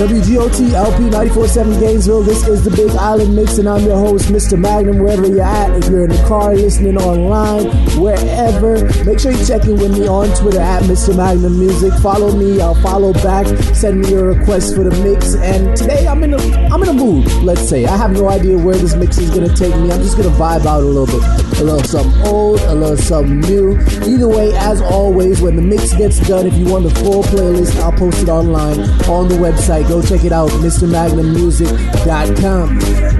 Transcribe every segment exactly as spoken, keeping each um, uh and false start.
W G O T L P ninety-four point seven Gainesville. This is the Big Island Mix, and I'm your host, Mister Magnum, wherever you're at. If you're in the car, listening online, wherever, make sure you check in with me on Twitter at Mister Magnum Music. Follow me, I'll follow back. Send me your request for the mix. And today I'm in a I'm in a mood. Let's say I have no idea where this mix is gonna take me. I'm just gonna vibe out a little bit, a little something old, a little something new. Either way, as always, when the mix gets done, if you want the full playlist, I'll post it online on the website. Go check it out, Mr Magnum Music dot com.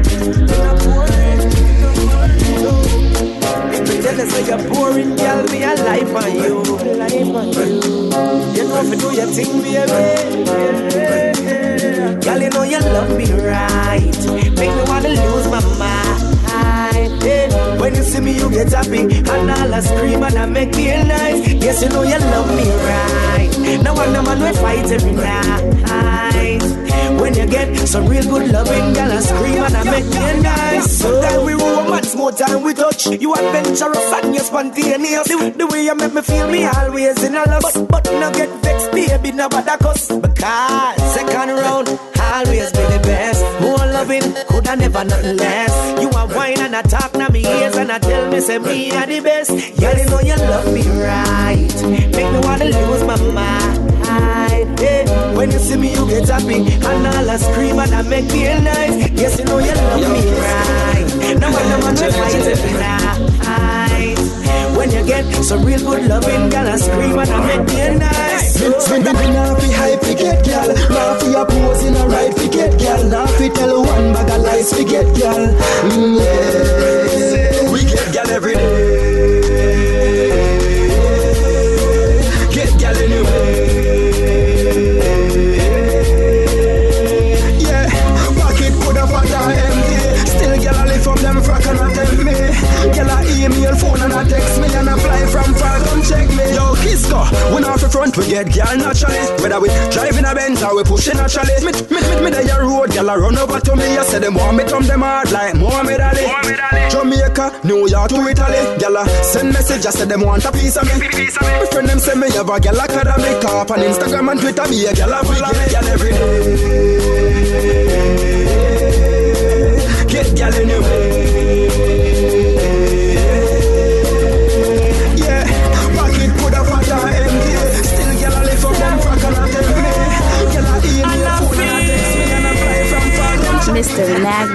Tell us like you're boring, girl, me a life on you. You know if you do your thing, baby. Girl, you know you love me right. Make me wanna lose my mind. When you see me, you get happy, and all I scream and I make feel nice. Yes, you know you love me right. Now I'm the man we fight every night. When you get some real good loving, girl, I scream and I make feel nice. Sometimes we romance, more time we touch. You adventurous and you spontaneous. The, the way you make me feel me always in a lust. But, but now get vexed, baby, no bother cuss. Because second round, always be the best. More loving, coulda never nothing less. You are wine and I talk now me ears and I tell me say me are the best. Girl, you know you love me right. Make me wanna lose my mind. Yeah. When you see me, you get happy, and all I scream and I make feel nice. Yes, you know you love me right. Now I'm the man to fight every night. When you get some real good loving, girl, I scream and I make feel nice. Me now fi hype fi get girl, now fi a pose in a ride fi get girl, now fi tell one bag of lies fi get girl. Mm, yeah. We get girl every day. Get girl anyway. Yeah, pocket coulda fat or empty. Still girl I live from them frack and I tell me. Girl I email phone and I text me and I fly from far come check me. Yo Kisco, when off the front we get girl naturally. Whether we driving a Benz or we pushing naturally. Me me me me the road, girl I run over to me. I say them want me come them hard like Muhammad Ali. Jamaica, New York to Italy. Girl I send message, I say them want a piece of me. My friend them say me have a girl academy. Top on Instagram and Twitter, be a girl a follow me. Girl every day, get girl anyway. Yeah, pocket coulda fat or empty. Still girl I live for them frack and I tell me. Girl I email phone and I text me and I fly from far. Mister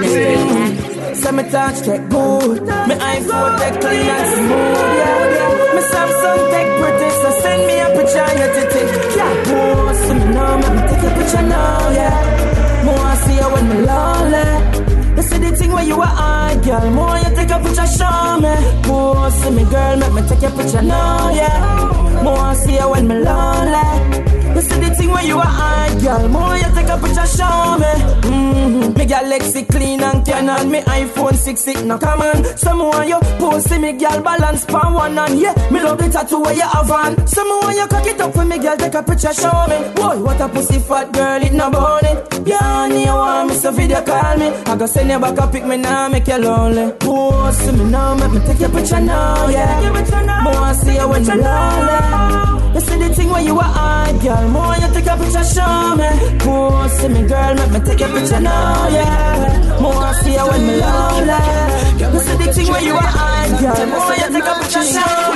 Magnum. So me touch take good. Me iPhone take clean and smooth. Yeah, yeah. Me Samsung take pretty. So send me a picture of your titty. Yeah, post to me now. Make me take a picture now. Yeah, more see you when me lonely. You see the thing where you are hard, girl. More you take a picture, show me. More see me, girl, make me take a picture now, yeah. More see you when me lonely. You see the thing where you are hard, girl. More you take a picture, show me. Mm-hmm. Me girl Lexi clean and Canon. Me iPhone six it no common. Some more you post see me girl balance pan one and yeah. Me love the tattoo where you have on. Some more you cock it up for me girl take a picture, show me. Boy, what a pussy fat girl, it no bone it. Yeah, honey, you want me so video call me. I go send you back a pic me now, make you lonely. Post see me now, make me take your picture now, yeah. More see you when me lonely. You see the thing where you are hard, girl. More you take a picture, show me. More see me, girl, make me take a picture now, yeah. More see you when me lonely. You see the thing where you are hard, girl. More you take a picture, show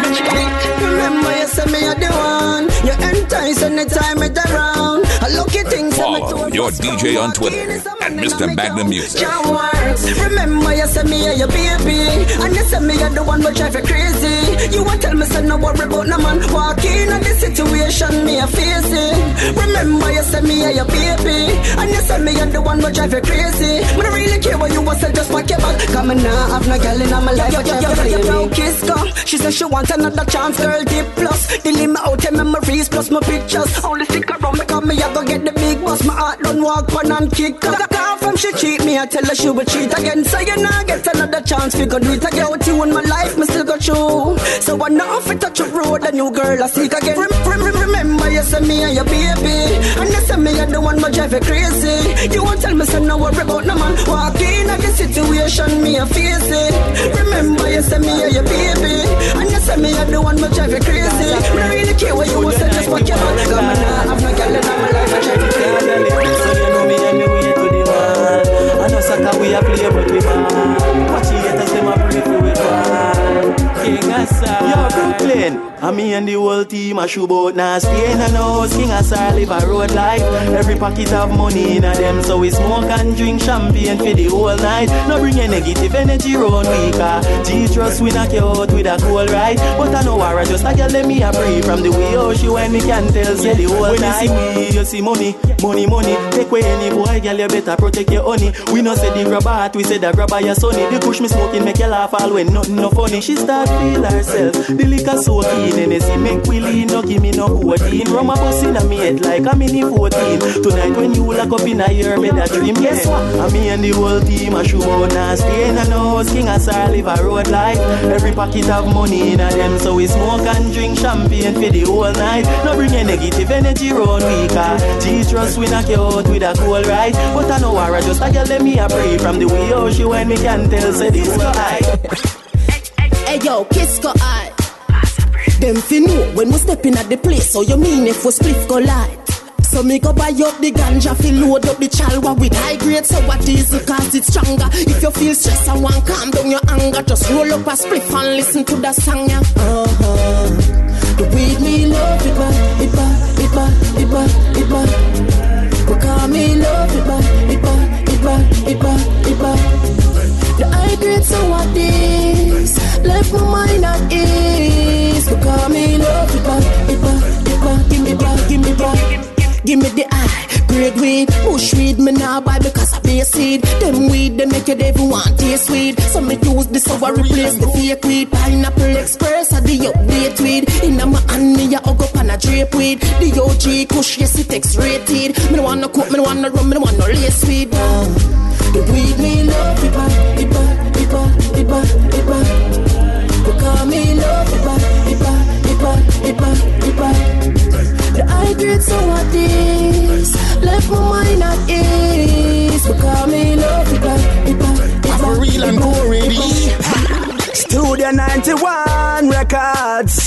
me. Remember you said me a the one. You entice anytime it around. I look at things. Follow your D J on Twitter at Mister Magnum Music. Remember you said me a your baby, and you said me a the one who drive you crazy. You want tell me say no worry about no man. Walk in on the situation me a face it. Remember you said me a your baby, and you said me a the one who drive you crazy. Me don't really care what you want, so just pack your bag. Come on now, have no girl in my life. I try to play me. Kiss come, she said she wants another chance, girl. Deep plus, delete me out her memories plus my pictures. Only stick around me, come me I go get the big boss. My heart don't walk on and kick. Cause I can't from she cheat me, I tell her she will cheat again. So you now get another chance, we go do it again. With you in my life, me still go through. So I know if I touch a road, a new girl I seek again. Rem- rem- rem- remember you said me and your baby, and you said me and the one who drive you crazy. You won't tell me so no worry about no man. Walk in at the situation, me a face it. Remember you said me and your baby, and you said me and the one who drive you crazy. I don't really care what you want, so just walk your back. Come on now, I've no girl in my life, I drive you crazy. whole team a shoe boat. Now stay in a house, king a style, live a road life. Every pocket have money in a them, so we smoke and drink champagne for the whole night. No bring a negative energy round we car. G-Trust we knock you out with a cold ride. But I know I just a girl let me a breathe. From the way how she when me can tell, say the whole time. When you see me, you see money, money, money. Take away any boy, girl, you better protect your honey. We no say the grabber hat, we say the grabber your sonny. The push me smoking make you laugh all when nothing no funny. She start feel herself, the liquor so keen. And they see make we lean, no give me no codeine. Rum a bus in a me head like I'm in fourteen. Tonight when you lock up in a year, me that dream. Guess what? I'm me and the whole team a shoe out. Now stay in a house, king a star, live a road life. Every pocket have money in a them, so we smoke and drink champagne for the whole night. No bring a negative energy round we car. G-Trust we knock you out with a cool ride. But I know I just a girl let me a pray. From the way how she when me can tell, say this go high. Hey yo, kiss go high. Them fi know when we step in at the place. So you mean if we split go light? So me go buy up the ganja, fi load up the chalwa with high grade. So what is it cause it's stronger? If you feel stress and want calm down your anger, just roll up a spliff and listen to the song, yeah. Uh-huh. The weed me love it back, it back, it back, it back, it back. We call me love it back, it back, it back, it back, it back. The high grade, so what is? Left my mind at ease. We call me love it back, it back, it back, give me back, give me back. Give me the eye, grade weed, bush weed, me now buy because I be seed. Them weed, they make you devil want taste weed. So me use this over replace the fake weed. Pineapple Express or the update weed. In a my hand, me a hug up and a drape weed. The O G kush, yes it X-rated. Me no wanna cook, me no wanna rum, me no wanna lace weed. Uh, the weed me love, it back, it back, it back, it back, it back. We call me love, it back, it back, it back, it back, it back. The high grade, so what is? Left my mind at ease. We call me love, it back, it back, it back. I'm real and already. Studio ninety-one Records.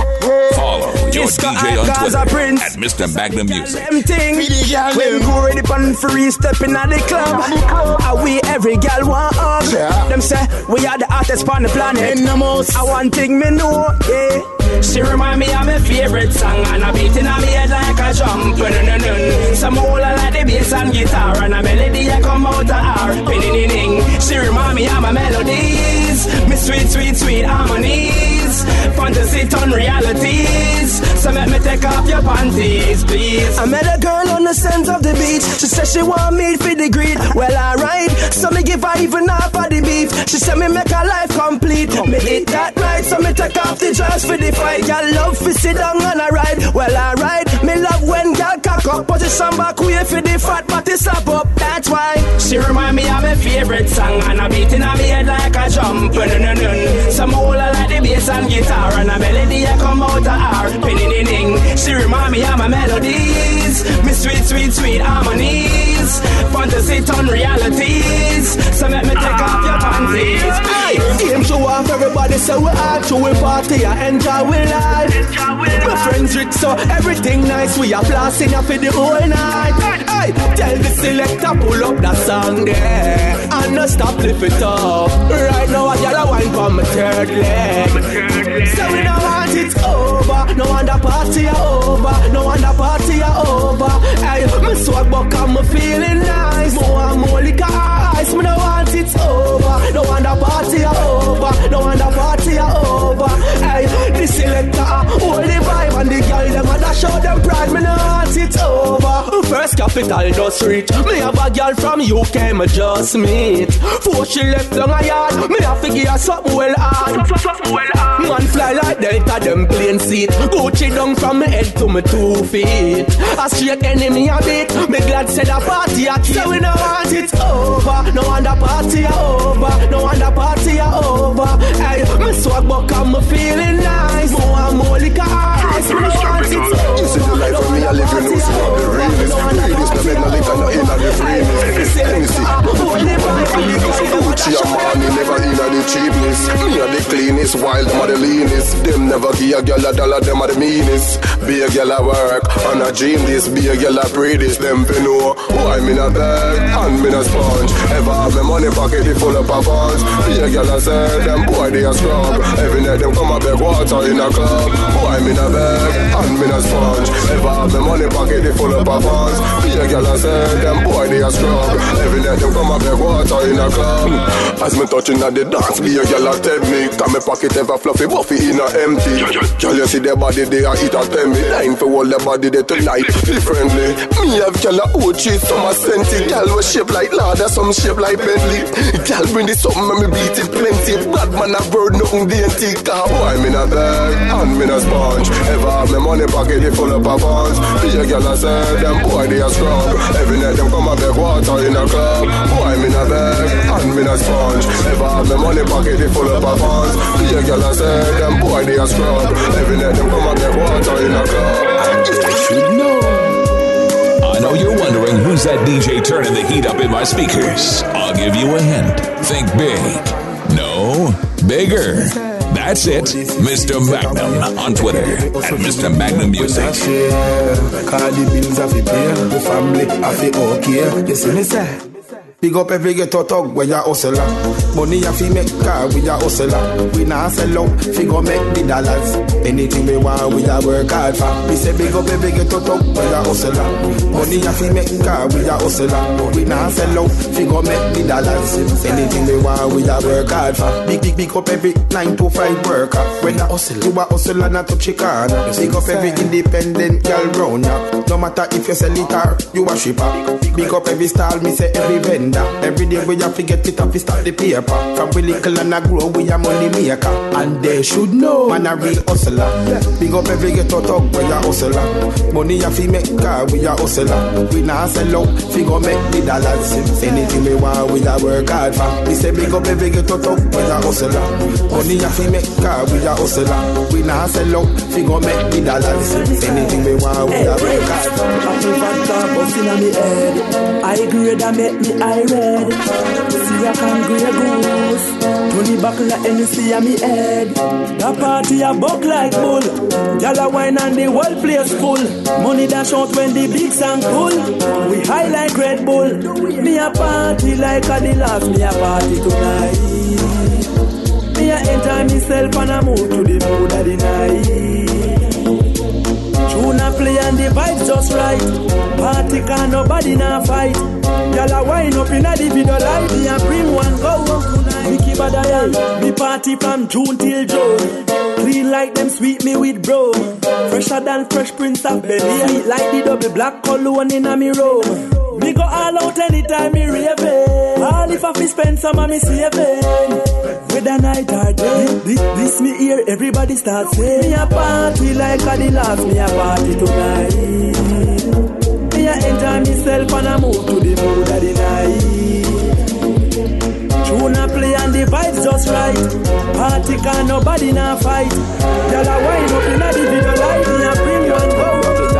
Follow your D J on Twitter at Mister Magnum Music. Them thing, when go ready pon free stepping at the club. Are we every gal want up? Them say we are the hottest on the planet. I want thing me know, yeah. She remind me of my favorite song, and I beating on me head like a drum. Some old like the bass and guitar, and a melody I come out of her. She remind me of my melodies, me sweet, sweet, sweet harmonies. Fantasy turn realities, so let me take off your panties, please. I met a girl on the sands of the beach. She said she want me for the greed. Well, alright, so me give her even half of the beef. She said me make her life complete. Me hit that right, so me take off the dress for the fight. Y'all love to sit down on a ride. Well, alright, me love when y'all cock up. Position back way for the fat body slap up. That's why she remind me of my favorite song, and I beating on me head like a jump. Some old like the bass and guitar, and a melody I come out of her. She remind me of my melodies, me sweet, sweet, sweet harmonies. Fantasy turn realities, so let me take off your panties. Aim show off everybody, so we all through we party and enjoy we life. My friends rich, so everything nice. We are blasting up for the whole night. Hey, tell the selector pull up that song there and no stop lift it up. Right now I got a wine from my third leg. So we don't want it over. No wonder party are over. No wonder party are over. Hey, my swag buck and me feeling nice. More and more liquor ice. Me don't want it over. No wonder party are over. No wonder party are over. Hey, the selector hold the vibe and the girl them a dash out them pride. Me don't want it over. First capital just reach. Me have a girl from U K me just meet. Before she left down a yard, me have to give her something well hard. Man fly like Delta, them plane seat. Gucci down from me head to me two feet. A straight enemy a beat. Me glad said a party a keep. So we don't want it over. No wonder party a over. No wonder party a over. Hey, me swag buck and me feeling nice. More and more liquor ice. Me don't want it over. You see the life of me, I live in Lucy. The realest, realest. No bed, no liquor, no in the freest. Hennessy, Gucci and money, never in the cheapness. Me are the cleanest, wild, them are the leanest. Them never give a girl a dollar, them are the meanest. Be a girl a work, and a dream this. Be a girl a pray this, them fi know. Why me not beg, and me not sponge. Ever have me money pocket, it full up of funds. Be a girl a say, them boy they a scrub. Every night them come a beg water in a club. Why me not beg, and me not sponge. Ever have me money pocket, it full up of funds. Be a girl a say, them boy they a scrub. Every night them come a beg water in a club. As me touching at the dance, be a girl a tell me. Cause me pocket ever fluffy, buffy in a empty. Girl you see their body, they a eat a tell me. Line for all the body, they tonight differently. Me have girl a O G, some a scenty. Girl was shaped like Lada, some shape like Bentley. Girl bring this something, me beat it plenty. Bad man a bird, nothing D N T. Cause boy me not beg, and me not sponge. Ever have me money pocket, they full up of funds. Be a girl a say, them boy they a scrub. Every night them come a beg water in a club. Boy me not beg, and me not sponge. Ever have me money pocket, they full up of funds. Be a girl a say, them boy they a scrub. Every night them come a beg water in a club. You should know. I know you're wondering who's that D J turning the heat up in my speakers. I'll give you a hint. Think big. No, bigger. That's it. Mister Magnum on Twitter at Mister Magnum Music. Call the bills of the pay, the family of the okay. You see me say? Big up every ghetto talk when you hustler. Money you fi make car we a hustler. We nah sell out, fi go make the dollars. Anything we want we a work hard for. We say big up every ghetto talk when you hustler. Money you fi make car we a hustler. We nah sell out, fi go make the dollars. Anything we want we a work hard for. Big big big up every nine to five worker. When you hustle, you a hustler not touch your corner. Big up every independent girl round ya. No matter if you sell it or you a shipper. Big up every stall, me say every vendor. Every day we have to get it up, we start the paper. From we little and I grow, we a money maker. And they should know, man a real hustler. Big up every ghetto talk, we a hustler. Money you fi make car, we a hustler. We nah sell out, fi go make the dollars. Anything we want, we a work hard for. We say big up every ghetto talk, we a hustler. Money you fi make car, we a hustler. We nah sell out, fi go make the dollars. Anything we want, we a work hard for. Apple vodka busting on me head. I grade and make me eye red. See I can grey goose. Tony buckle like Hennessy on me head. The party a buck like bull. Y'all a wine and the whole place full. Money dash out when the big song pull. We high like Red Bull. Me a party like a the last. Me a party tonight. Me a enjoy myself and I move to the mood of the night. Tune a play and the vibes just right. Party can nobody now fight. Y'all a wine up in a the video light. Me a bring one go tonight. Me keep a dial. Me party from June till June. Clean like them sweet me with bro. Fresher than Fresh Prince of Bel-Air. Sweet like the double black cologne in a me room. Me go all out anytime me raving. All if I fi spend some of me saving. Whether night or day, this, this me hear everybody start saying. Me a party like a the last. Me a party tonight. Me a enjoy myself and I move to the mood of the night. Tune a play and the vibes just right. Party can nobody now fight. Y'all a wine up in a the video light. Me a bring one go.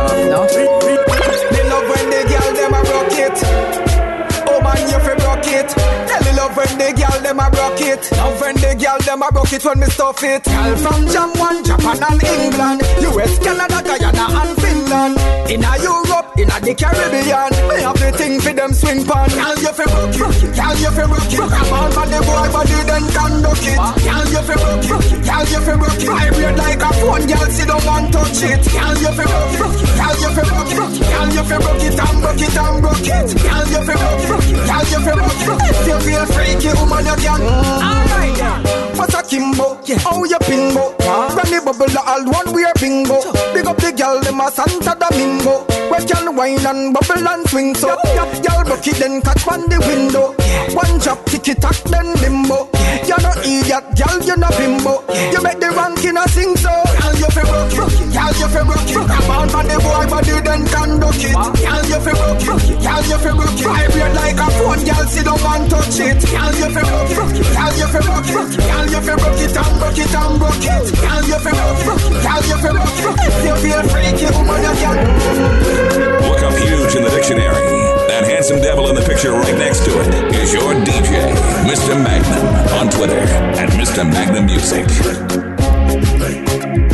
They love when the girl them a rock it. Oh man, you fi rock it. They love when the girl them a rock it. Love when the girl them a rock it when me stuff it. Girl from Jamaica, Japan and England, U S, Canada, Guyana and Finland. Inna Europe, inna the Caribbean, me have the thing for them swing pan. Girl you fi rock it, girl you fi rock it. Come on for the boy body then conduct it. Girl you fi rock it, girl you fi rock it. Vibrate like a phone, girl sit down and touch it. Girl you fi rock it, girl you fi rock it. Girl you fi rock it and rock it and rock it. Girl you fi rock it, girl you fi rock it. If you feel freaky, woman you can. Alright, what's a Kimbo? How you pinbo? Granny bubble all one wear bingo. Big up the girl them a Santa Domingo. Where can wine and bubble and swing so. Y'all rock it then catch on the window. One drop tick it tack then limbo. You're no idiot, girl you no bimbo. You make the ranking a sing so. Girl you fi rock it, girl you fi rock it. Come on for the boy body then conduct it. Girl you fi rock it, girl you fi rock it. Vibrate like a phone, girl sit down and touch it. Girl you fi rock it, girl you fi rock it. Girl you fi rock it and rock it and rock it. Girl you fi rock it, girl you fi rock it. If you feel freaky, woman you can. Look up huge in the dictionary. That handsome devil in the picture right next to it is your D J, Mister Magnum, on Twitter at Mister Magnum Music.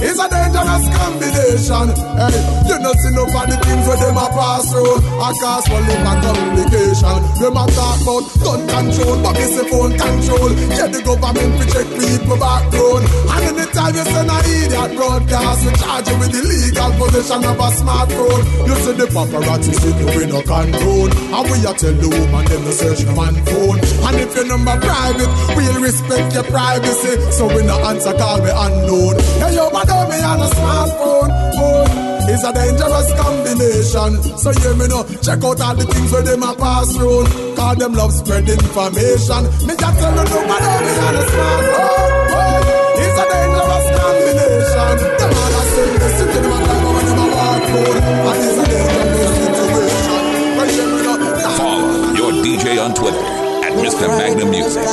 It's a dangerous combination. Hey, you know see no for the things where them a pass through. I cause for liver complication. Them a talk about gun control, but it's a phone control. Yeah, the government to check people background. And anytime you send an idiot broadcast, we charge you with illegal possession of a smartphone. You see the paparazzi sitting with no control. And we a tell the woman them to search the man phone. And if your number private, we'll respect your privacy. So we no answer call me unknown. Hey yo, but me on a smartphone, phone. It's a dangerous combination. So hear me now, check out all the things where them a pass through. Cause them love spread information. Me just tell you nobody me on a smartphone, phone. It's a dangerous combination. Them all a sing the city, them a climb over them a walk phone. And it's a dangerous situation. But hear me now. Follow your D J on Twitter at Mister Magnum Music.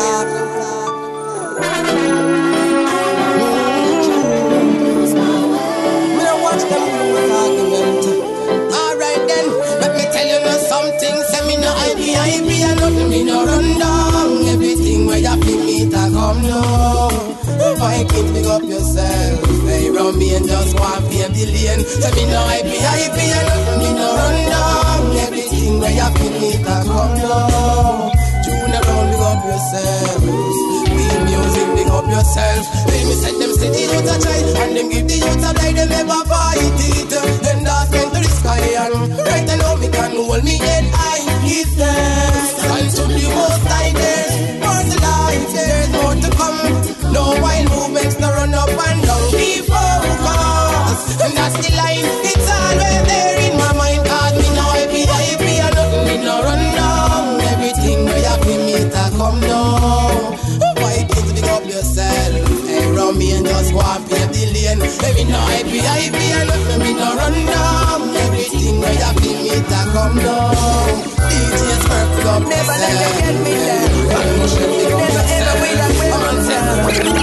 Alright then, let me tell you now something. Say me no I P, I P, and nothing me no run down. Everything where you feel me to come now. Viking, pick up yourself. Hey, round me and just one pay the lane. Say me no I P, I P, and nothing me no run down. Everything where you feel me to come now. Tune around, pick up yourself. We music, pick up yourself. Let me set them city youth a try, and them give the youth a lie, them never fight it. Them dance men to the sky, and right now me can hold me head high. Give thanks unto the most high there. For the life, there's more to come. No wild movements, no run up and down. Keep focus, and that's the line. It's always there in my mind. Cause me no happy, happy, and nothing me no run down. Everything where you feel me to come down. Vikings, pick up yourself. Hey, round me and just go and pay the lane. Hey, me no happy, happy, and nothing me no run down. Everything where you feel me to come down. D J's work, pick up never yourself. let you get me down. And motion, pick up Never ever will I yourself. wear myself.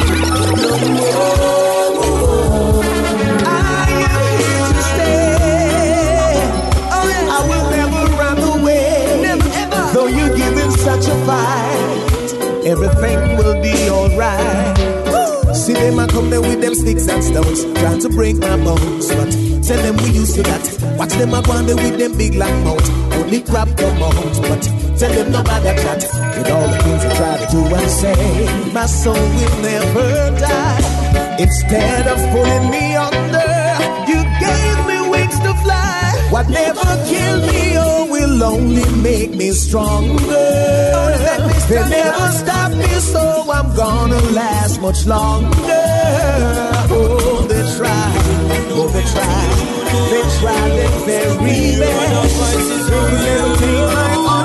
I am here to stay. Oh, yeah. I will never run away. Never ever. Though you're giving such a fight, everything will be alright. See them a come there with them sticks and stones, trying to break my bones. But tell them we used to that. Watch them a go on there with them big long mouth. Only crap come out. But tell them nobody chat. With all the things they try to do and say, my soul will never die. Instead of pulling me under, you gave me wings to fly. What never killed me, oh, will only make me stronger. They never stop me, so I'm gonna last much longer. Oh, they try, oh, they try, they try their very best. They will never take my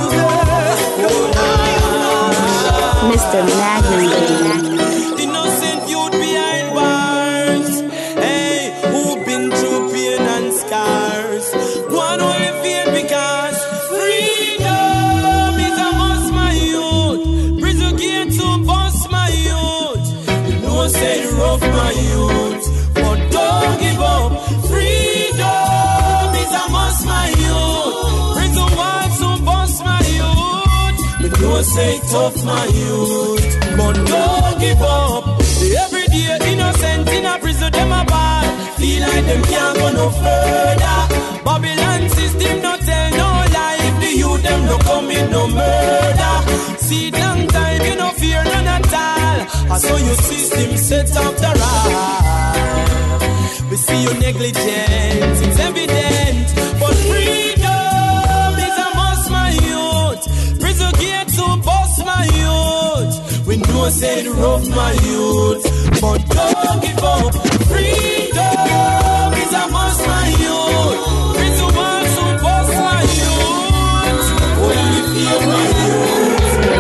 under. Mister Magnum. Innocent youth behind bars. Hey, who been through pain and scars. One way fear because freedom is a must, my youth. Prison gate to bust, my youth. You know say rough, my youth, but don't give up. Freedom is a must, my youth. Prison walls to bust, my youth. You know say tough, my youth, but don't give up. Every day innocent in a prison, them a bad. Feel like them can't go no further. Babylon system no tell no lie. If the youth them no commit no murder. See long time you no fear none at all. I saw your system set up the right. We see your negligence, it's evident. But freedom is a must, my youth. Prison gate to bust, my youth. We know say the rough, my youth, but don't give up. Freedom is a must, my youth. Prison walls to bust, my youth. Only feel my youth.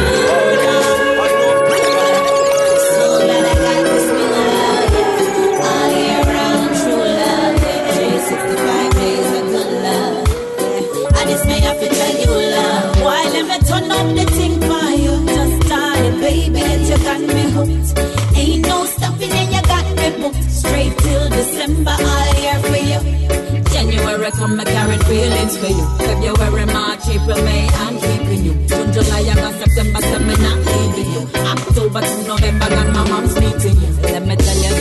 So glad I got this new love. All year round, true love. three sixty-five days of good love. Yeah. I just may have to tell you love. Why let me turn up the thing for you? Just started, baby, and you got me hooked. Ain't no stopping and you got me booked. Straight till December, all year for you. January come, I carry feelings for you. February, March, April, May, I'm keeping you. June, July, August, September, so I'm not leaving you. October to November, got my mom's meeting you. Let me tell you this.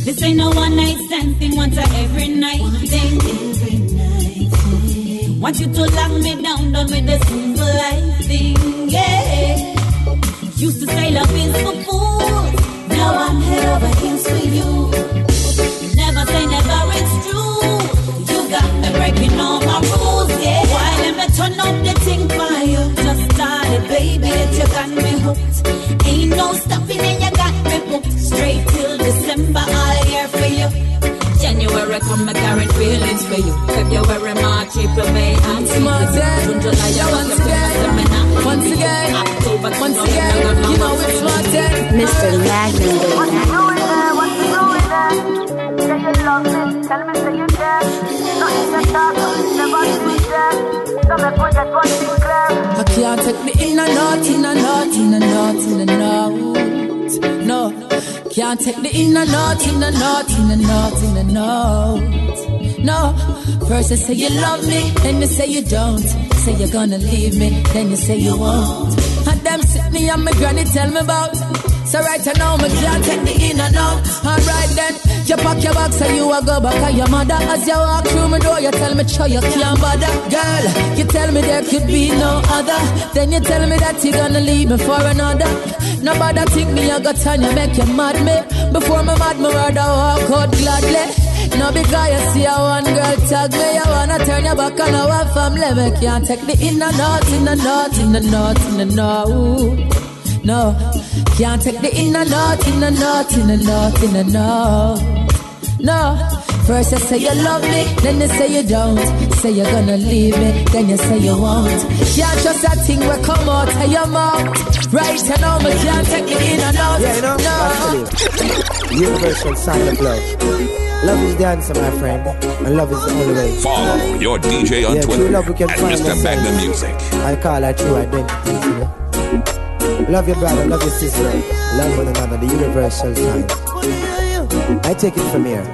This ain't no one night stand thing, once a every night thing. Every night thing. Want you to lock me down, done with the simple life thing, yeah. Used to say love is for fools, now I'm head over heels for you. Never say never, it's true. You got me breaking all my rules, yeah. Why let me turn up the thing for you? Just started, baby, that you got me hooked. Ain't no stopping and you got me booked. Straight till December, all year for you. January come, I carry feelings for you. February, March, April, May, and Smart, yeah. June, July, yeah, once again, once again, October, once again, you know it's smart, yeah. Mister Magnum, baby. What you doing there? What you doing there? Say you love me, tell me say you care. Nothing to talk, never to be there. So me forget one thing clear. I can't take the in and out, in and out, in and out, in and out. No, can't take the in and out, in and out, in and out, in and out. No, first you say you love me, then you say you don't. Say you're gonna leave me, then you say you won't. And them sit me and my granny tell me about. So right now me can't take the in and out. Alright then, you pack your bags and you a go back to your mother. As you walk through my door, you tell me sure you can't bother. Girl, you tell me there could be no other. Then you tell me that you gonna leave me for another. Nobody think me I got time, you make you mad me. Before me mad, me rather walk out gladly. No because you see a one girl tag me, you wanna turn your back on our family. Me can't take the in and out, in and out, in and out, in and out. No, can't take the in and out, in and out, in and out, in and out. No, first you say you love me, then you say you don't. Say you're gonna leave me, then you say you won't. Can't trust that thing will come out of your mouth. Right now, me can't take the in and out. Yeah, you know, no. Universal sign of love. Love is the answer, my friend, and love is the only way. Follow your D J on yeah, Twitter love we can at find Mister Magnum Music. I call her true identity. You know? Love your brother, love your sister, love one another, the universal sign. I take it from here.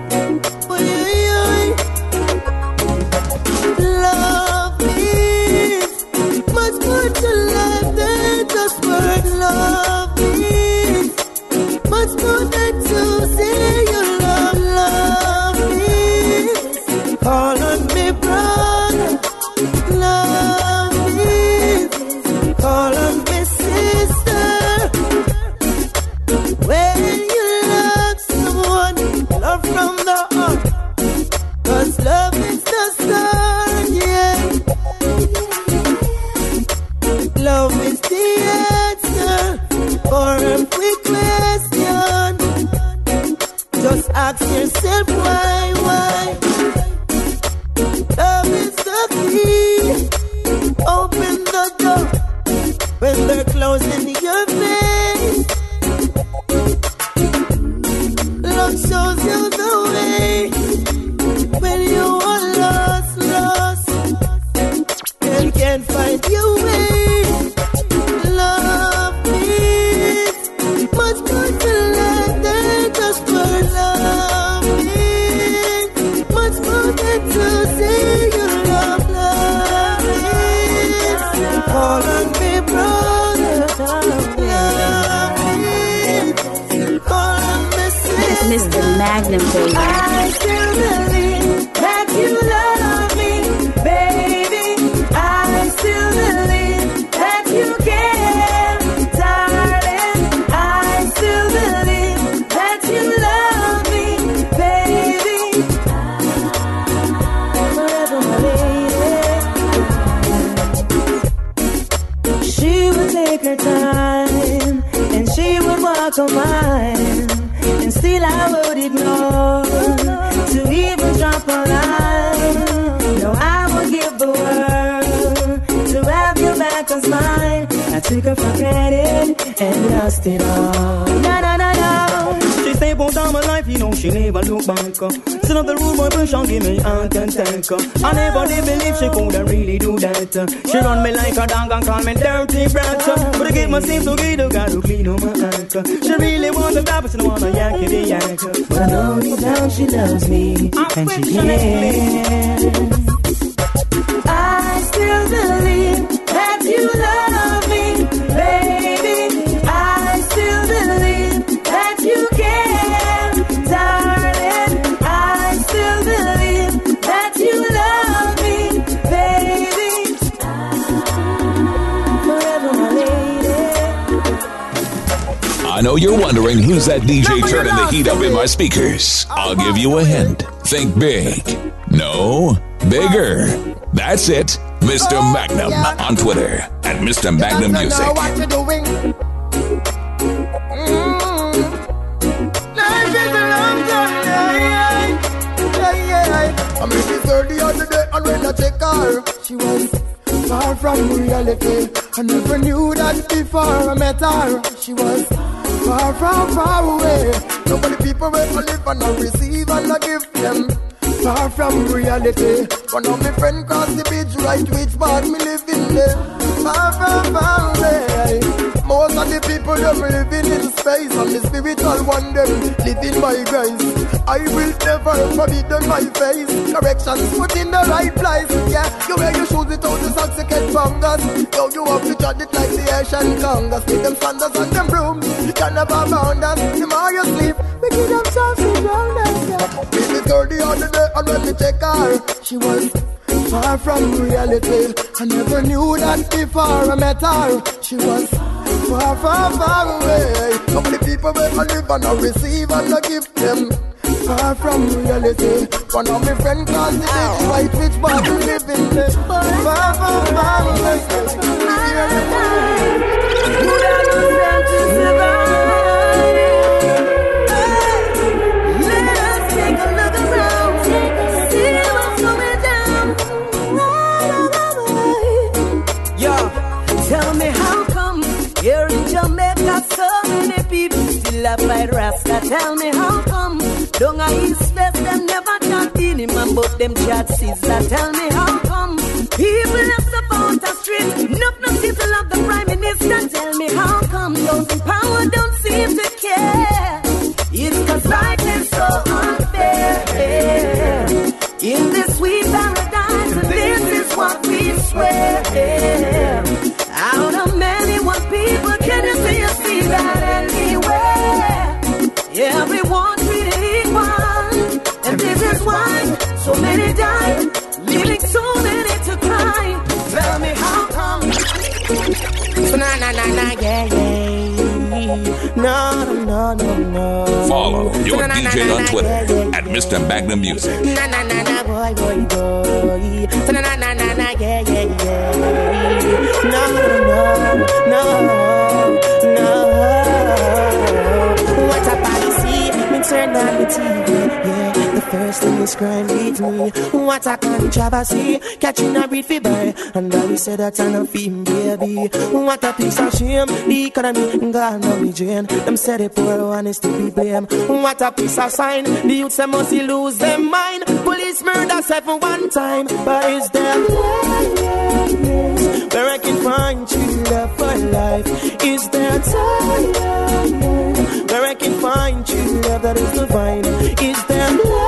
Love is much more to life than just word. Love is much more than to say you love. Love is call on me brother. Love is call on me sister. When you love someone, love from the heart. Cause love is the start, yeah. Love is the answer for every question. Just ask yourself why, why. Love is the key. Open the door when they're closing your face. Love shows you the way when you are lost, lost, and can't find your way. Love is much more to life than just for love is much more than to say you love. Love is call on me brother. Love is call on me sister. Mister Magnum, baby. I still believe that you love me, baby. I still believe that you care, darling. I still believe that you love me, baby. Forever, my lady. She would take her time and she would walk a mile. And still I would ignore to even drop a line. No, I would give the world to have you back as mine. I took her for granted and lost it all. No, no, no, no. She stay about all my life, you know she never look back. Set up the rude boy push and give me heart and tank. I never did believe she could really do that. She run me like a dog and call me dirty brat. But I give my seems so good, I gotta clean up my act. She really wants to stop, but she don't wanna yank it, the yank. But I know deep down she loves me, and she cares. I still believe that you love me, baby. I still believe that you care, darling. know you're wondering who's that D J turning the heat up in my speakers. I'll give you a hint. Think big. No, bigger. That's it. Mister Magnum on Twitter at Mister Magnum Music. Know what you're doing. Mm. Life is a long journey. Yeah, yeah. I met this girl the other day, and when I take her, she was far from reality. I never knew that before I met her. She was far, far, far away. Nobody people will live and I receive and I give them. Far from reality. One of my friends crossed the bridge, right which part me living there. Far from far away. Most of the people them living in space, and the spiritual one them living by grace. I will never forbid them my face. Corrections put in the right place. Yeah, you wear your shoes without the socks to get fungus. Yo, you have to judge it like the Asian Congress. With them sandals and them brooms, you can never bound us. The more you sleep, we give them chance to drown us. This is her the other day, and when we take her, she was far from reality. I never knew that before I met her. She was far, far, far away. How many people will I live and I receive and I give them? Far from reality. One of my friends calls the bitch right which part you live in there. Far, far, far away. Who that was meant to survive? Let us take a look around, see what's going down. Yo, tell me how come here in Jamaica so many people still have fight Rasta? Tell me how come down a East West them never chat in him and but them chat sister? Tell me how come people have to out the street, enough no people love the Prime Minister? Tell me how come those in power don't seem to care? It's cause life is so unfair. In this sweet paradise, this is what we swear. Out of many one people, can you see, you see that anywhere? Everyone treated equal, and this is why so many die, leaving so many to cry. Tell me how come? So na na na na yeah yeah. No no no no. Follow your D J on Twitter at Mister Magnum Music. Na na na na boy boy boy. So na na na na na yeah yeah yeah. No no no no. What a policy? Me turn on the T V. Yeah. The first thing is crime beat me. What a controversy. Catching a read fever. And I said that I'm a film baby. What a piece of shame. The economy gone on the drain. Them said the poor one is to be blamed. What a piece of sign. The youths they must lose their mind. Police murder seven one time. But is there where I can find true love for life? Is there time where I can find true love that is divine? Is there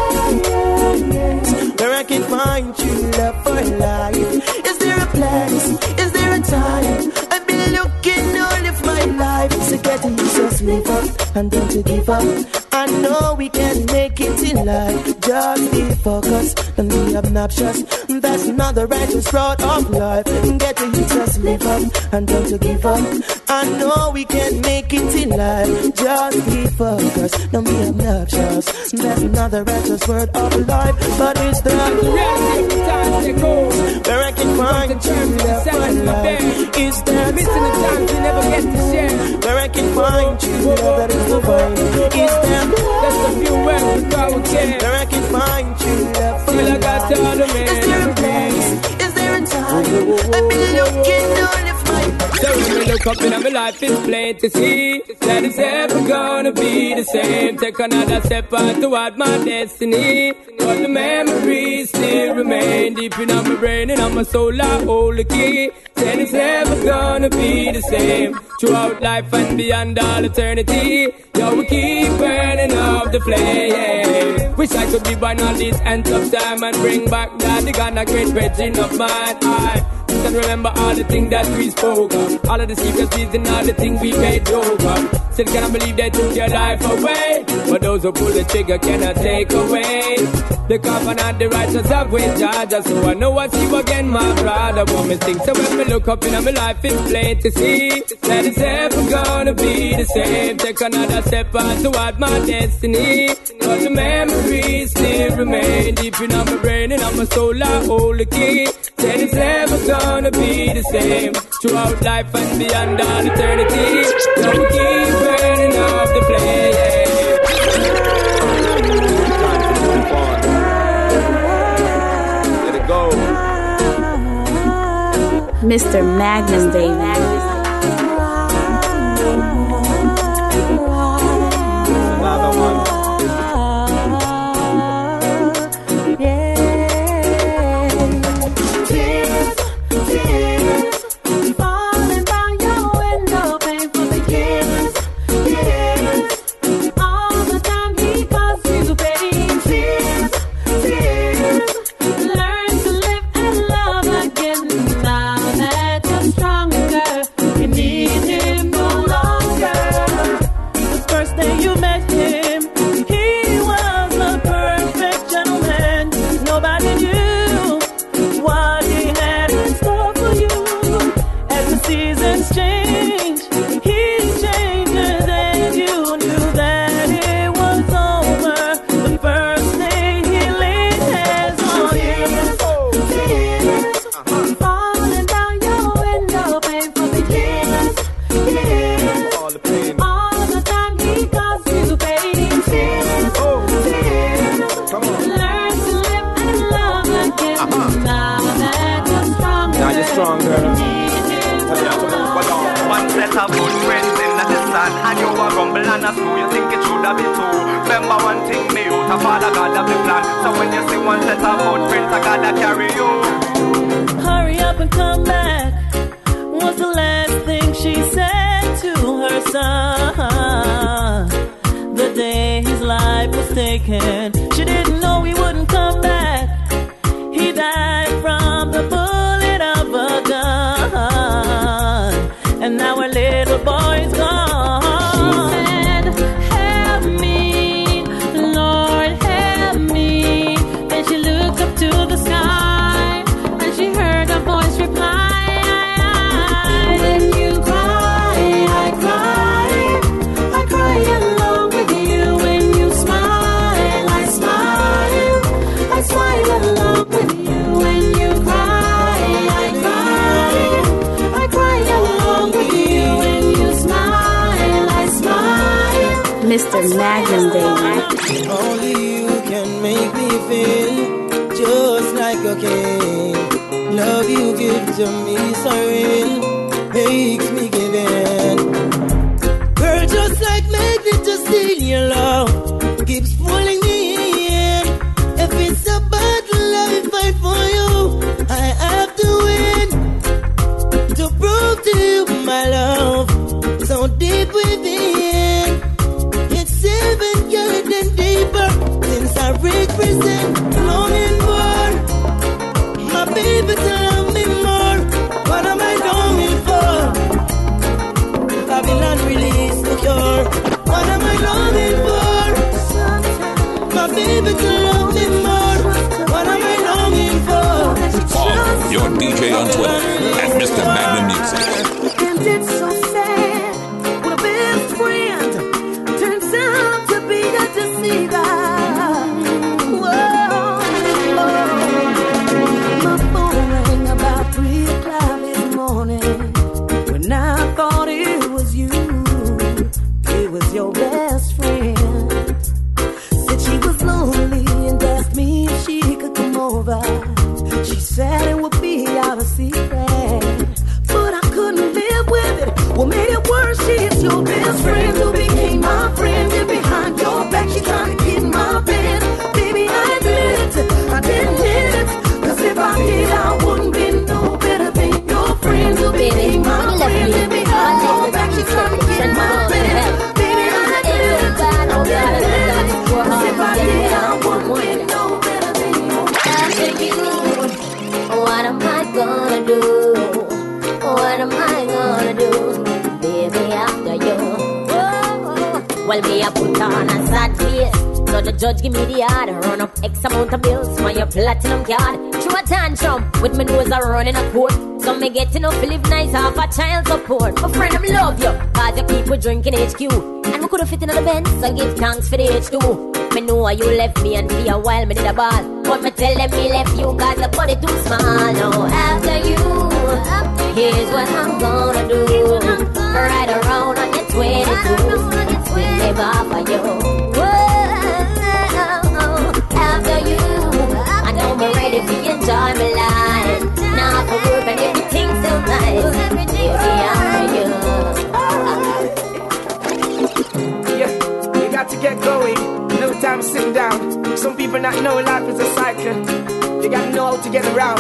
where I can find true love for life? Is there a place? Is there a time? I've been looking all of my life. So get it, just live up and don't you give up. I know we can make it in life. Just be focused and be obnoxious. That's not the righteous road of life. Get it, just live up and don't you give up. I know we can make it in life. Just be focused, don't be obnoxious. That's not the righteous word of life. But it's the reality where I can find true love for life. Is there missing the times you never get to share? Where I can find true love that is divine. Is there just a few words before we care? Where I can find true love for life. Is there a place? Is there a time? I've been looking all of my. So when we look up in my life, it's plain to see that it's ever gonna be the same. Take another step on toward my destiny, but the memories still remain deep in my brain and on my soul. I hold the key. Said it's never gonna be the same throughout life and beyond all eternity. Yo, we keep burning up the flame. Wish I could be born all these ends of time and bring back that the Ghana great virgin of mine. I can remember all the things that we spoke of, all of the secrets and all the things we made joke of. Still cannot believe they took your life away, but those who pull the trigger cannot take away. The covenant, the righteous have with Georgia. So I know I see you again, my brother. What me think, so when me look up in my life, it's plain to see that it's never gonna be the same. Take another step on toward my destiny. But the memories still remain deep in my brain and on my soul. I hold the key. Said it's never gonna be the same throughout life and beyond all eternity. Don't keep burning off the flame. Let it go. Mister Magnum, baby. Another one. Hurry up and come back was the last thing she said to her son. The day his life was taken, she didn't know he wouldn't come back. He died from the bullet of a gun, and now her little boy's gone. She said, help me, Lord, help me. Then she looked up to the sky, and she heard a voice reply. When you cry, I cry, I cry along with you. When you smile, I smile, I smile along with you. When you cry, I cry, I cry along with you. When you smile, I smile. Mister Magnum, baby. Only you can make me feel just like a king. Love you give to me so real, makes me give in. Girl, just like magnet, just steal your love, keeps pulling me in. If it's a battle, I will fight for you. I have to win to prove to you my love, so deep within. It's seven carat and deeper since I represent longing for my baby to love me more. What am I longing for? Babylon release the cure. What am I longing for? My baby to love me more. What am I longing for? Follow your D J on Twitter at Mister Magnum Music. And it's so sad when a best friend turns out to be a deceiver. Whoa, my phone rang about three o'clock this morning. When I thought it was you, it was your best friend. Said she was lonely and asked me if she could come over. She said it would be our secret, but I couldn't live with it. What made it worse, she's your best friend who became my friend. And behind your back, she trying to get in my bed. Baby, I admit it, I didn't hit it. Cause if I did, I wouldn't be no better than your friend who became my friend. And behind your back, she trying to get in my bed. Baby, I admit it, I didn't hit it. Cause if I did, I wouldn't be no better than your friend. What am I gonna do? What am I gonna do, baby, after you? Oh, well, me a put on a sad face, So the judge give me the order, run up X amount of bills for your platinum card. Through a tantrum, with my nose a running a court. So me get enough to live nice off a child support. My friend, I love you, cause you keep with drinking H Q. And we coulda fit in the Benz, so give thanks for the H two. Me know why you left me and for a while me did a ball. But me tell them me left you cause the body too small. Now after you, here's what I'm gonna do. Right around on your twenty-two, we live off of you. Whoa, after you, I know me ready to enjoy my life. Now for work and everything's so nice. Yeah, you got to get going. No time sitting down. Some people not know life is a cycle. You gotta know how to get around.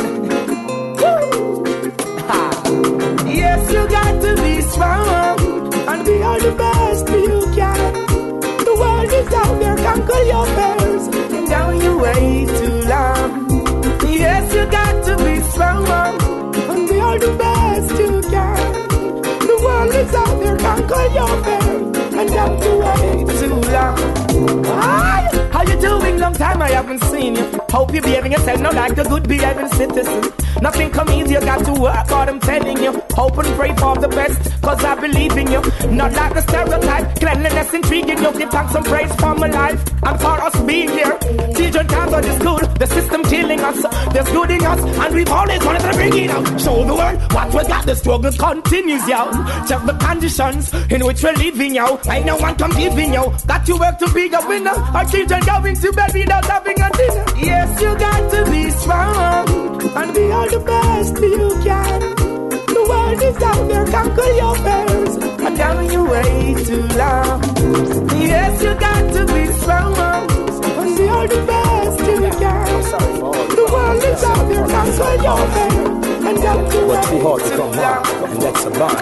Yes, you got to be strong and be all the best you can. The world is out there, conquer your fears. And down you way too long. Yes, you got to be strong and be all the best you can. The world is out there, conquer your fears. And down you way too long. Hi, how you doing? Long time I haven't seen you. Hope you're behaving yourself now like a good behaving citizen. Nothing come easy, you got to work hard, I'm telling you. Hope and pray for the best, cause I believe in you. Not like the stereotype, cleanliness intriguing you. Give thanks and praise for my life and for us being here. Children can't go to school, the system killing us. There's good in us, and we've always wanted to bring it out. Show the world what we got, the struggle continues, yo. Check the conditions in which we're living, yo. Ain't no one competing, yo. Got to work to be a winner. Our children going to bed without having a dinner. Yes, you got to be strong and be all the best you can. The world is out there, conquer your fears. And down you way too long. Yes, you got to be strong and be all the best you can. The world is out there, conquer your fears. And down you way too hard to come home, and that's a bar.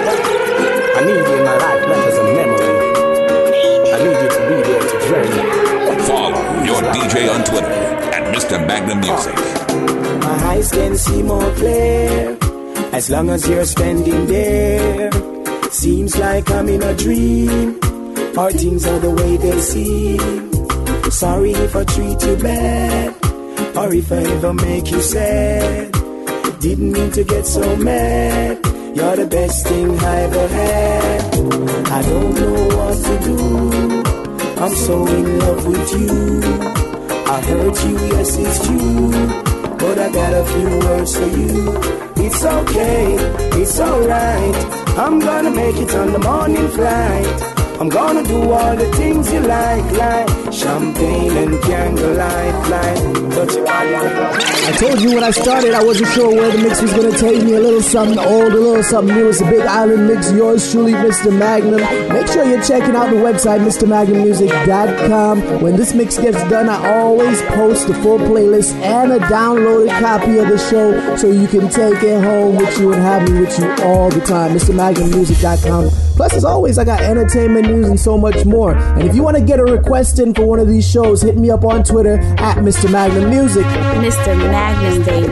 I need you in my life, not as a memory. I need you to be there to dream. Follow your D J on Twitter at Mister Magnum Music. My eyes can see more clear as long as you're standing there. Seems like I'm in a dream, or things are the way they seem. Sorry if I treat you bad, or if I ever make you sad. Didn't mean to get so mad. You're the best thing I ever had. I don't know what to do, I'm so in love with you. I hurt you, yes it's true, but I got a few words for you. It's okay, it's alright, I'm gonna make it on the morning flight. I'm gonna do all the things you like, like champagne and candlelight, like touch your body. I told you when I started I wasn't sure where the mix was gonna take me. A little something old, a little something new. It's a Big Island mix. Yours truly, Mister Magnum. Make sure you're checking out the website, Mister Magnum Music dot com. When this mix gets done, I always post the full playlist and a downloaded copy of the show so you can take it home with you and have me with you all the time. Mister Magnum Music dot com. Plus, as always, I got entertainment news and so much more. And if you want to get a request in for one of these shows, hit me up on Twitter at Mister Magnum Music. Mister Magnum, baby.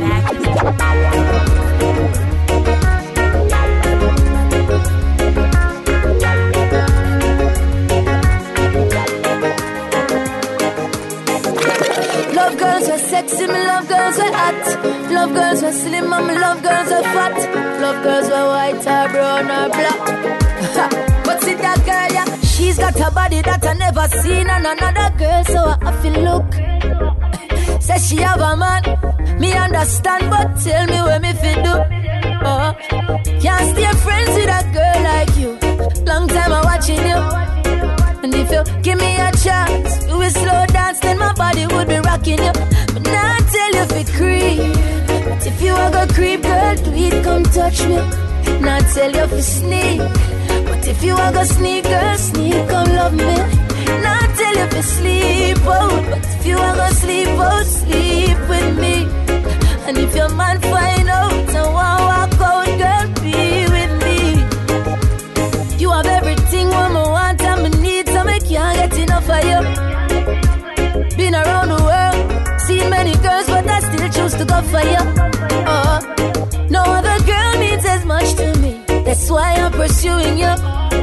Love girls were sexy, me love girls were hot. Love girls were slim, and me love girls were fat. Love girls were white or brown or black. But see that girl, yeah, she's got a body that I never seen on another girl, so I feel look. Says she have a man, me understand, but tell me what me fit do. Uh, can't stay friends with a girl like you. Long time I'm watching you, and if you give me a chance, you will slow dance, then my body would be rocking you. But now I tell you if it creep, but if you are gonna creep, girl, do it, come touch me. Now I tell you if you sneak, but if you are gonna sneak, girl, sneak, come love me. Now I tell you if you sleep out, but if you are gonna sleep out, sleep with me. And if your man find out and want walk out, girl, be with me. You have everything woman want and me need, so me can't get enough of you. Been around the world, seen many girls, but I still choose to go for you. Oh, no other girl means as much to me. That's why I'm pursuing you.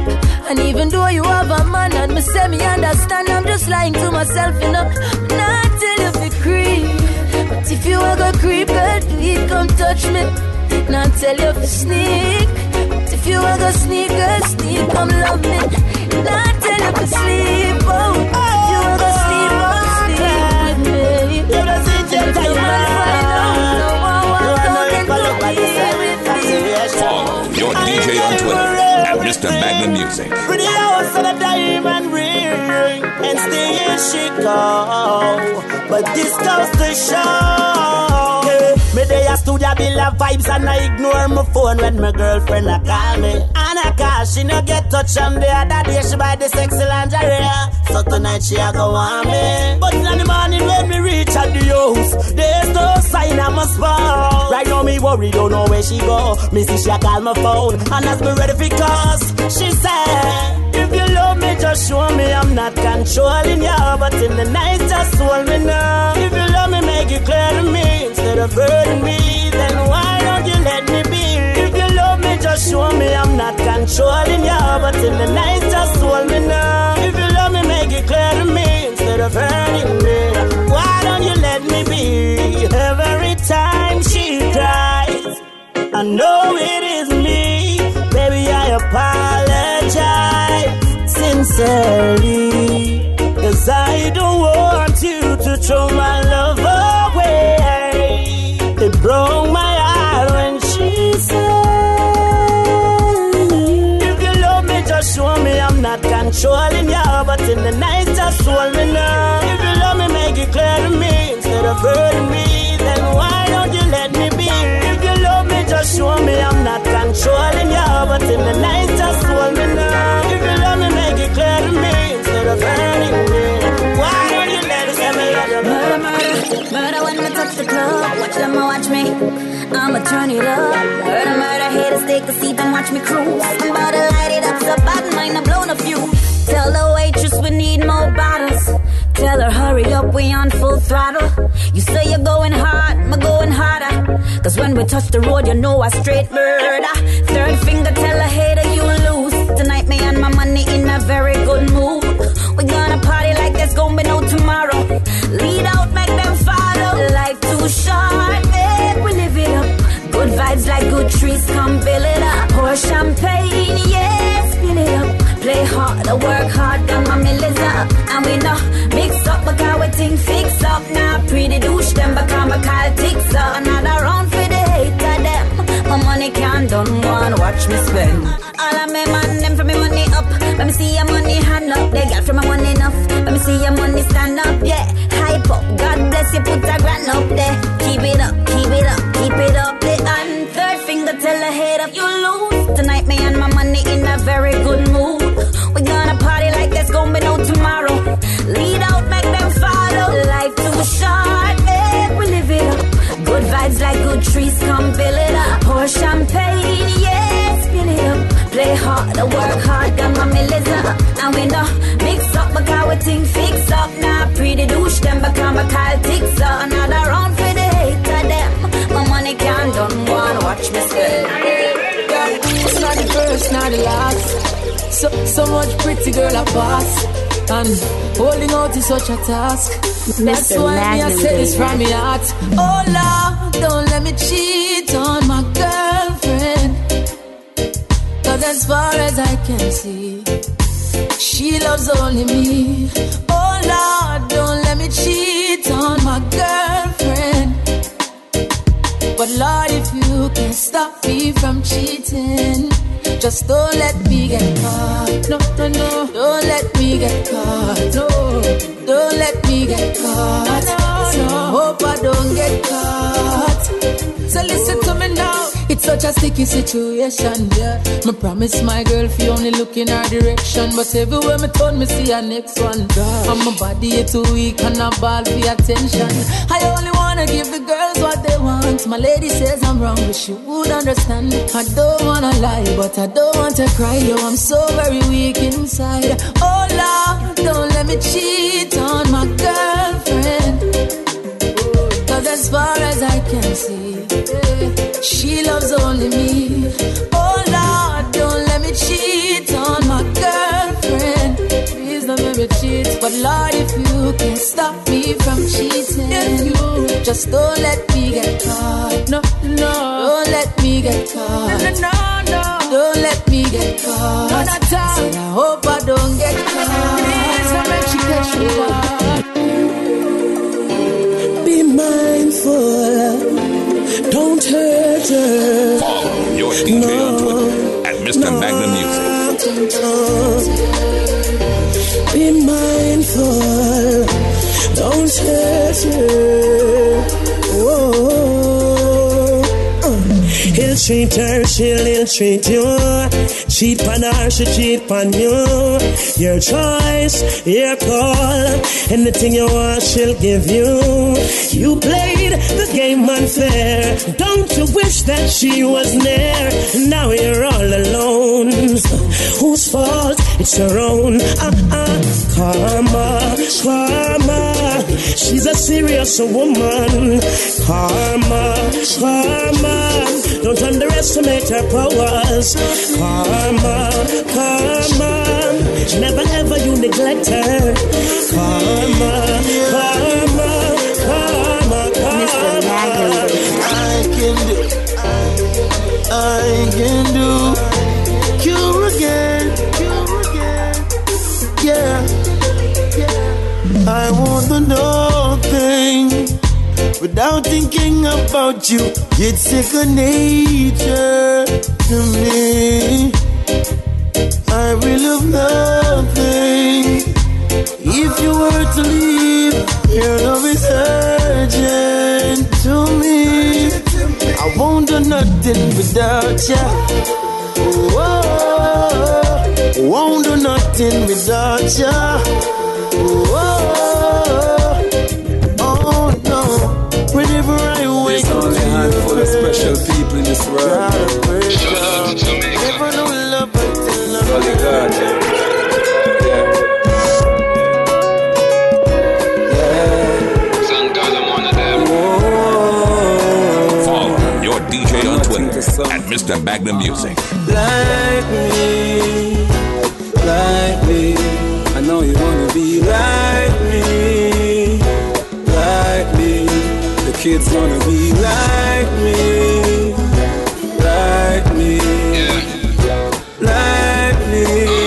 And even though you have a man and me say me understand, I'm just lying to myself, you know. Not tell you fi creep, but if you a go creep, girl, please come touch me. Not tell you fi sneak, but if you a go sneak, girl, sneak, come love me. Not tell you fi sleep, oh, if you a go sleep, oh, sleep with me. You don't see just like that. No one walk out and go be with me. Follow your D J on Twitter at Mister Magnum Music. For the house of the diamond ring and stay in Chicago, but this goes to show. Yeah. Me day a studio build a vibes and I ignore my phone when my girlfriend a call me. And I call, she no get touch on the other day she buy the sexy lingerie. So tonight she a go on me. But in the morning when we reach at the house, there's no sign I must fall. Right now me worry, don't know where she go. Me see she a call my phone and as me ready for cause. She said, if you love me, just show me I'm not controlling you. But in the night, just hold me now. If you love me, make it clear to me. Instead of hurting me, then why don't you let me be? If you love me, just show me I'm not controlling you. But in the night, just hold me now. If you love me, make it clear to me. Instead of hurting me, why don't you let me be? Every time she cries, I know it is me. Baby, I apologize sincerely, cause I don't want you to throw my love away. It broke my heart when she said, if you love me, just show me I'm not controlling you. But in the night, just hold me now. If you love me, make it clear to me. Instead of hurting me, then why don't you let me be? If you love me, just show me I'm not controlling you. But in the night, just hold me now. If you love me, make it clear to me. Instead of hurting me, why don't you let us have me? Murder, murder, murder when I touch the club. Watch them or watch me, I'ma turn it up. Murder, murder, haters take a seat and watch me cruise. I'm about to light it up so bad, mine have blown a few. Tell the waitress we need more bottles. Tell her hurry up, we on full throttle. You say you're going hard, I'm going harder. Cause when we touch the road, you know I straight murder. Third finger, tell a hater you lose. Tonight me and my money in a very good mood. We gonna party like there's gonna be no tomorrow. Lead out, make them follow. Life too short, make we live it up. Good vibes like good trees, come build it up. Pour champagne, yeah, spill it up. Play hard, I work hard, got my millions up. And we know, mix up, because we think fix up. Now pretty douche them, because my call ticks up. Another round for the hater them. My money can't done, one watch me spend. All of me man, them for me money up. Let me see your money hand up. They got from my money enough. Let me see your money stand up, yeah. Hype up, God bless you, put a grand up there. Keep it up, keep it up, keep it up there. And third finger, tell a hater you lose. Tonight me and my money in a very good mood. We gonna party like there's gonna be no tomorrow. Lead out, make them follow. Life too short, make we live it up. Good vibes like good trees, come build it up. Pour champagne, yeah, spill it up. Play hard, I work hard, got my millions up. And we know, mix up, because we think fix up. Now pretty douche them, because my call ticks up. Another round for the hater them. My money can't done one, watch me spend. It's not the first, not the last. So, so much pretty girl I pass. And holding out is such a task. That's why me I say this from my heart. Oh Lord, don't let me cheat on my girlfriend. Cause as far as I can see, she loves only me. Oh Lord, don't let me cheat on my girlfriend. But Lord, if you can stop me from cheating, just don't let me get caught. No, no, no. Don't let me get caught. No, don't let me get caught. No, no. Hope I don't get caught. So listen to me now. It's such a sticky situation, yeah. Me promise my girl fi only look in her direction, but everywhere me turn me see her next one. Gosh. And my body is too weak and I ball for attention. I only wanna give the girls what they want. My lady says I'm wrong, but she would understand. I don't wanna lie, but I don't want to cry. Yo, I'm so very weak inside. Oh Lord, don't let me cheat on my girlfriend. Cause as far as I can see, she loves only me. Oh Lord, don't let me cheat on my girl. Just don't let me get caught. No, no. Don't let me get caught. No, no, no. Don't let me get caught. No, not all. So I hope I don't get caught. Please don't make you catch me caught. Be mindful. Don't hurt her. Follow your D J no, on Twitter at Mister No, Magnum Music. No. Be mindful. Don't hurt her. Whoa. He'll treat her, she'll ill treat you. Cheat on her, she cheat on you. Your choice, your call. Anything you want, she'll give you. You played the game unfair. Don't you wish that she was near? Now you're all alone. Whose fault? It's your own. Uh-uh. Karma, karma. She's a serious woman. Karma, karma. Don't underestimate her powers. Karma, karma. Never ever you neglect her. Karma, karma, karma, karma. I can do, I can do. Cure again, cure again. Yeah, yeah. I want the nothing without thinking about you. It's second nature to me. I will love nothing. If you were to leave, your love is urgent to me. I won't do nothing without you. Whoa, won't do nothing without you. Whoa, oh no. Whenever I wake up, there's only a handful of special people in this world. Never know love until I'm only God. Yeah. Yeah. Thank God I'm one of them. Follow your D J on Twitter at Mister Magnum Music. Like me, like me. I know you wanna be like me, like me. The kids wanna be like me, like me, yeah. Like me,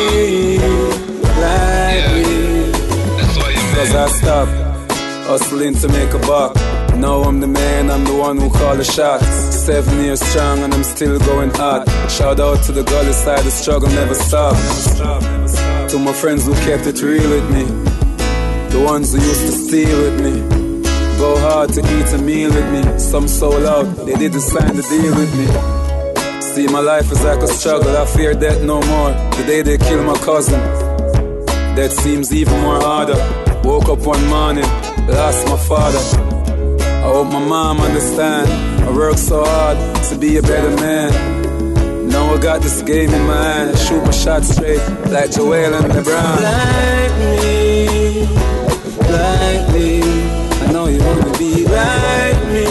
like yeah. me. That's why you Cause I stopped hustling to make a buck. Now I'm the man, I'm the one who call the shots. Seven years strong and I'm still going hot. Shout out to the gully side, the struggle never stops. To my friends who kept it real with me, the ones who used to steal with me. Go hard to eat a meal with me. Some sold out, they didn't sign the deal with me. See, my life is like a struggle, I fear death no more. The day they kill my cousin, that seems even more harder. Woke up one morning, lost my father. I hope my mom understand. I work so hard to be a better man. Now I got this game in my hand. I shoot my shot straight like Joel and LeBron. Like me, like me. I know you wanna be like me,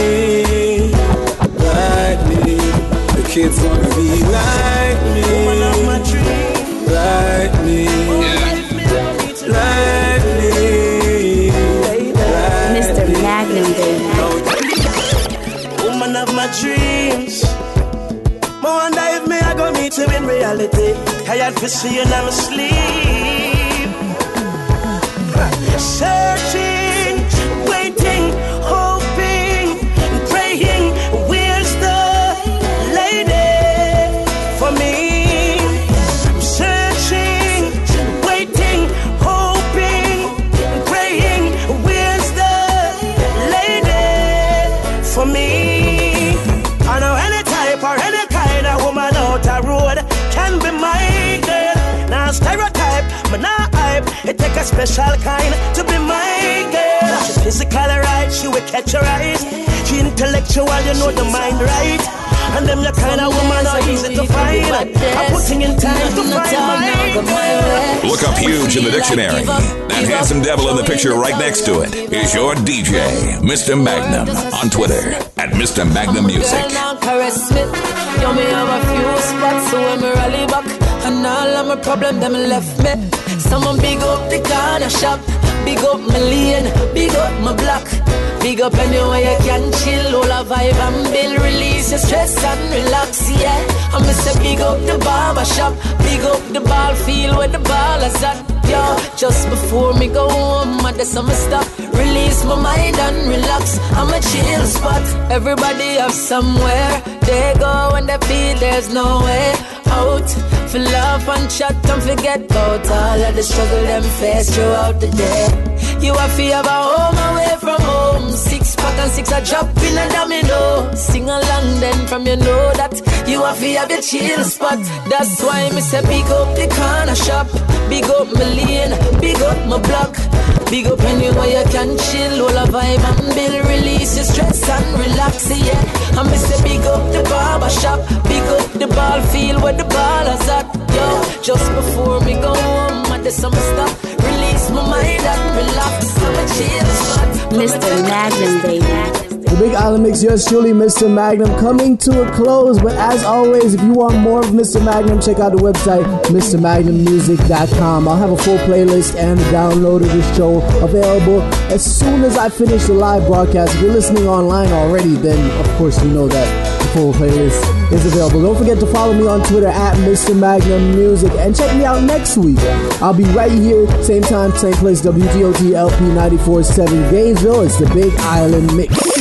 like me. The kids wanna be like me, like me, like me. Mister Magnum, baby. Woman of my dreams. I wonder if me I go meet you in reality. I had to see you in my sleep. Searching, waiting, hoping, praying. Where's the lady for me? Searching, waiting, hoping, praying. Where's the lady for me? I know any type or any kind of woman out the road can be my girl. Now stereotype, but not hype. It take a special kind to be my girl. She physically right, she will catch your eyes. She intellectual, you know the mind right. And them the kind of woman are easy to find. I'm putting in time to find my. Look up huge in the dictionary. That handsome devil in the picture right next to it is your D J, Mister Magnum, on Twitter at Mister Magnum Music. Caress me, you me have a few spots, so when me rally back, and all of my problem them left me. Someone big up the corner shop, big up my lane, big up my block. Big up anywhere you can chill, all a vibe and build, release your stress and relax, yeah. I'm say big up the barber shop, big up the ball field where the ball is at, yo. Just before me go home, I do some stuff, release my mind and relax. I'm a chill spot. Everybody have somewhere they go when they feel there's no way out. For love and chat and forget about all of the struggle them face throughout the day. You have to have a home away from home. Six pack and six a drop in a domino. Sing along then from you know that you have to have your chill spot. That's why me say big up the corner shop, big up my lane, big up my block, big up anywhere you can chill, all a vibe and build, release your stress and relax, yeah. And me say big up the barber shop, big up the ball field where the ball is at, yo. Just before me go home, I do some stuff, release my mind and relax. I'm a chill spot. Mister Magnum, baby. The Big Island Mix, yours truly, Mister Magnum, coming to a close. But as always, if you want more of Mister Magnum, check out the website, Mr Magnum Music dot com. I'll have a full playlist and a download of the show available as soon as I finish the live broadcast. If you're listening online already, then of course you know that the full playlist is available. Don't forget to follow me on Twitter at Mister Magnum Music, and check me out next week. I'll be right here, same time, same place, W T O T L P ninety-four point seven Gainesville. It's the Big Island Mix.